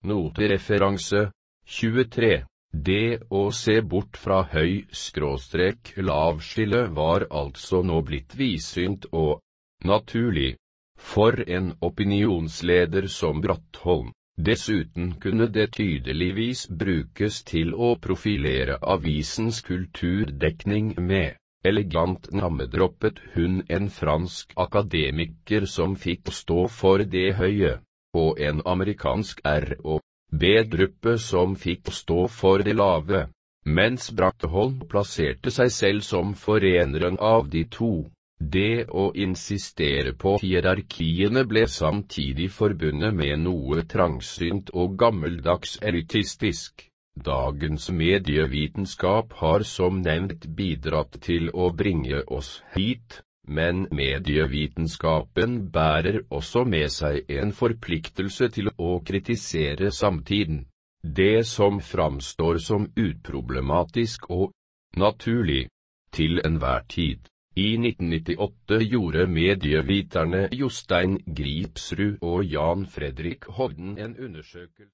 Notereferanse 23. Det å se bort fra høy-lavskille var altså nå blitt vidsynt og naturlig for en opinionsleder som Brattholm. Dessuten kunne det tydeligvis brukes til å profilere avisens kulturdekning med. Elegant nammedroppet hun en fransk akademiker som fikk stå for det høye, og en amerikansk R&B-gruppe som fikk stå for det lave, mens Brattholm plasserte seg selv som foreneren av de to. Det å insistere på hierarkiene ble samtidig forbundet med noe trangsynt og gammeldags elitistisk. Dagens medievitenskap har som nevnt bidratt til å bringe oss hit, men medievitenskapen bærer også med seg en forpliktelse til å kritisere samtiden. Det som framstår som uproblematisk og naturlig til enhver tid. I 1998 gjorde medieviterne Jostein Gripsrud og Jan Fredrik Hovden en undersøkelse.